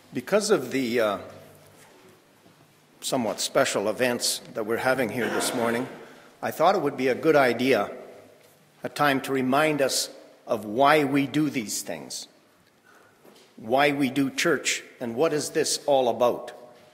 Because of the somewhat special events that we're having here this morning, I thought it would be a good idea, a time to remind us of why we do these things, why we do church, and what is this all about.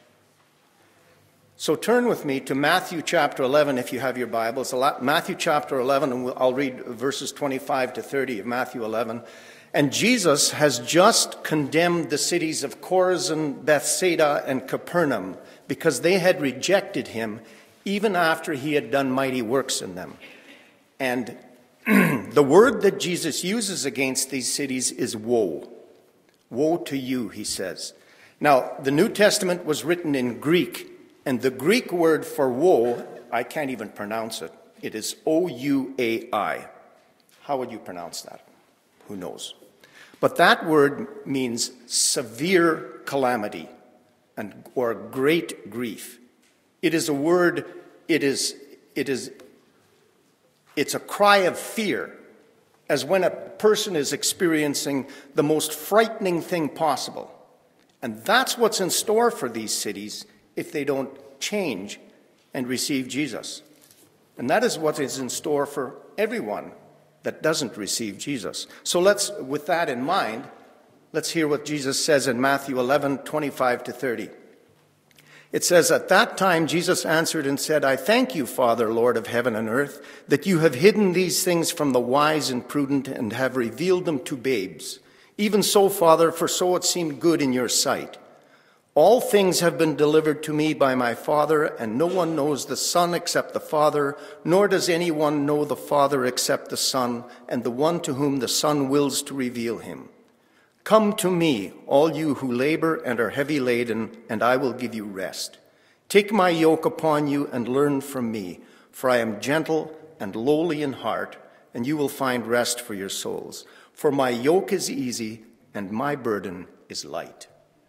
So turn with me to Matthew chapter 11 if you have your Bibles. Matthew chapter 11, and I'll read verses 25 to 30 of Matthew 11. And Jesus has just condemned the cities of Chorazin, Bethsaida, and Capernaum because they had rejected him even after he had done mighty works in them. And the word that Jesus uses against these cities is woe. Woe to you, he says. Now, the New Testament was written in Greek, and the Greek word for woe, I can't even pronounce it. It is O-U-A-I. How would you pronounce that? Who knows? But that word means severe calamity or great grief. It is a word, it's a cry of fear, as when a person is experiencing the most frightening thing possible. And that's what's in store for these cities if they don't change and receive Jesus. And that is what is in store for everyone that doesn't receive Jesus. So with that in mind, let's hear what Jesus says in Matthew 11, 25 to 30. It says, "At that time Jesus answered and said, I thank you, Father, Lord of heaven and earth, that you have hidden these things from the wise and prudent and have revealed them to babes. Even so, Father, for so it seemed good in your sight. All things have been delivered to me by my Father, and no one knows the Son except the Father, nor does anyone know the Father except the Son, and the one to whom the Son wills to reveal him. Come to me, all you who labor and are heavy laden, and I will give you rest. Take my yoke upon you and learn from me, for I am gentle and lowly in heart, and you will find rest for your souls. For my yoke is easy and my burden is light."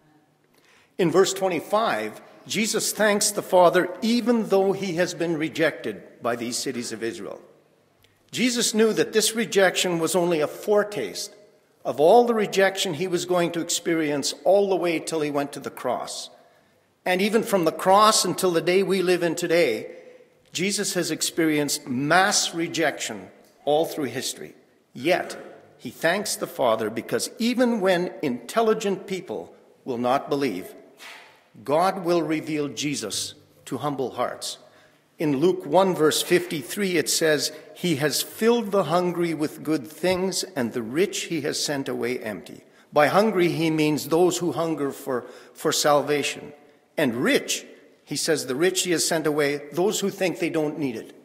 In verse 25, Jesus thanks the Father even though he has been rejected by these cities of Israel. Jesus knew that this rejection was only a foretaste of all the rejection he was going to experience all the way till he went to the cross. And even from the cross until the day we live in today, Jesus has experienced mass rejection all through history. Yet, he thanks the Father because even when intelligent people will not believe, God will reveal Jesus to humble hearts. In Luke 1, verse 53, it says, "He has filled the hungry with good things, and the rich he has sent away empty." By hungry, he means those who hunger for salvation. And rich, he says, the rich he has sent away, those who think they don't need it.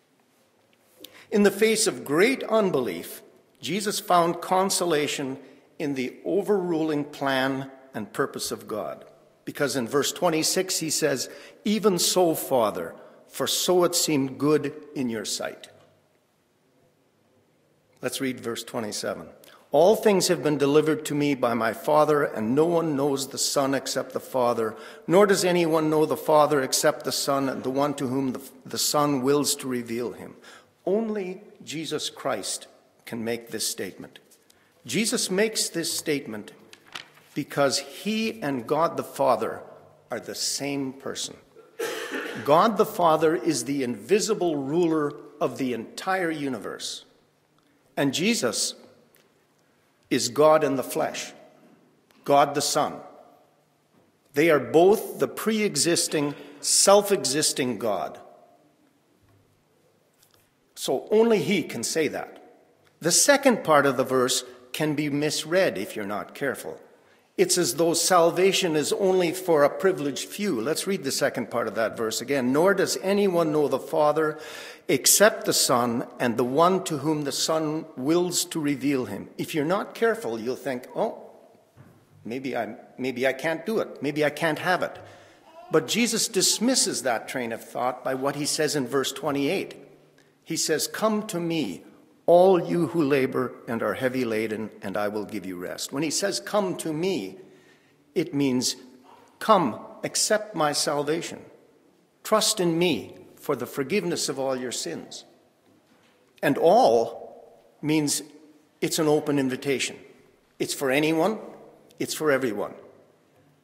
In the face of great unbelief, Jesus found consolation in the overruling plan and purpose of God. Because in verse 26 he says, "Even so, Father, for so it seemed good in your sight." Let's read verse 27. "All things have been delivered to me by my Father, and no one knows the Son except the Father, nor does anyone know the Father except the Son, and the one to whom the Son wills to reveal him." Only Jesus Christ can make this statement. Jesus makes this statement because he and God the Father are the same person. God the Father is the invisible ruler of the entire universe. And Jesus is God in the flesh, God the Son. They are both the pre-existing, self-existing God. So only he can say that. The second part of the verse can be misread if you're not careful. It's as though salvation is only for a privileged few. Let's read the second part of that verse again. "Nor does anyone know the Father except the Son, and the one to whom the Son wills to reveal him." If you're not careful, you'll think, maybe I can't do it. Maybe I can't have it. But Jesus dismisses that train of thought by what he says in verse 28. He says, "Come to me, all you who labor and are heavy laden, and I will give you rest." When he says, "Come to me," it means, come, accept my salvation. Trust in me for the forgiveness of all your sins. And all means it's an open invitation. It's for anyone, it's for everyone.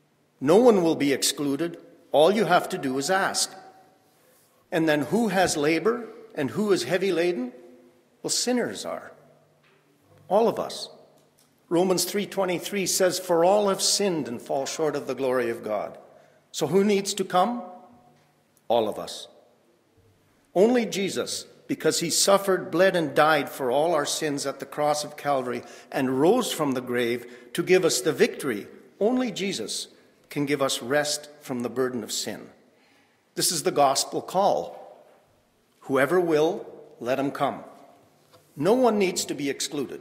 No one will be excluded. All you have to do is ask. And then who has labor and who is heavy laden? Well, sinners are. All of us. Romans 3:23 says, "For all have sinned and fall short of the glory of God." So who needs to come? All of us. Only Jesus, because he suffered, bled, and died for all our sins at the cross of Calvary and rose from the grave to give us the victory, only Jesus can give us rest from the burden of sin. This is the gospel call. Whoever will, let him come. No one needs to be excluded.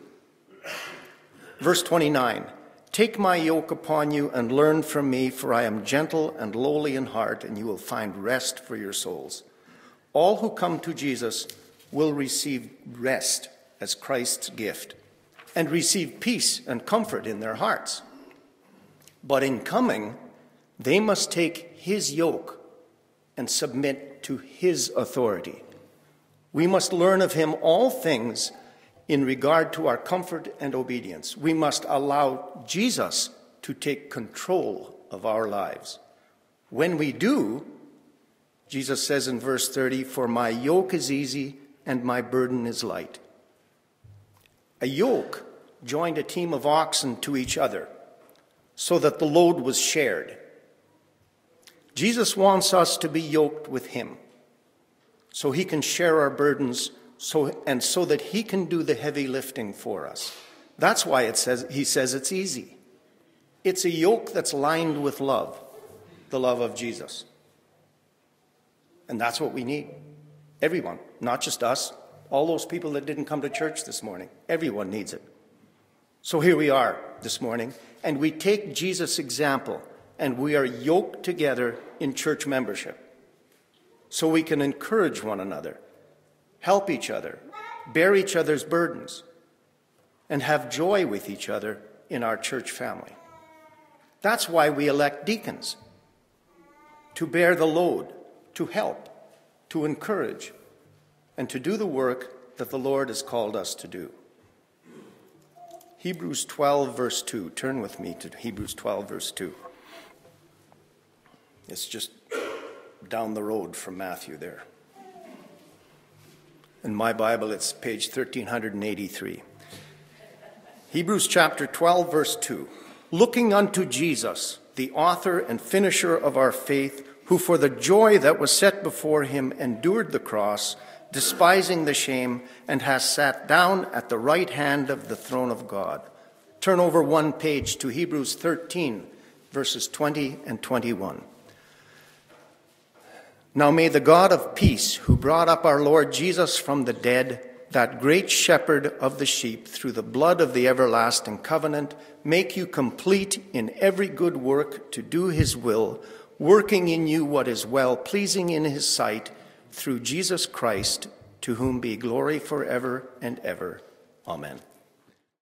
Verse 29, "Take my yoke upon you and learn from me, for I am gentle and lowly in heart, and you will find rest for your souls." All who come to Jesus will receive rest as Christ's gift and receive peace and comfort in their hearts. But in coming, they must take his yoke and submit to his authority. We must learn of him all things in regard to our comfort and obedience. We must allow Jesus to take control of our lives. When we do, Jesus says in verse 30, "For my yoke is easy and my burden is light." A yoke joined a team of oxen to each other so that the load was shared. Jesus wants us to be yoked with him so he can share our burdens so that he can do the heavy lifting for us. That's why he says it's easy. It's a yoke that's lined with love, the love of Jesus. And that's what we need. Everyone, not just us, all those people that didn't come to church this morning. Everyone needs it. So here we are this morning, and we take Jesus' example, and we are yoked together in church membership so we can encourage one another, help each other, bear each other's burdens, and have joy with each other in our church family. That's why we elect deacons, to bear the load, to help, to encourage, and to do the work that the Lord has called us to do. Hebrews 12, verse 2. Turn with me to Hebrews 12, verse 2. It's just down the road from Matthew there. In my Bible, it's page 1383. Hebrews chapter 12, verse 2. "Looking unto Jesus, the author and finisher of our faith, who for the joy that was set before him endured the cross, despising the shame, and has sat down at the right hand of the throne of God." Turn over one page to Hebrews 13, verses 20 and 21. "Now may the God of peace, who brought up our Lord Jesus from the dead, that great shepherd of the sheep, through the blood of the everlasting covenant, make you complete in every good work to do his will, working in you what is well-pleasing in his sight, through Jesus Christ, to whom be glory forever and ever. Amen."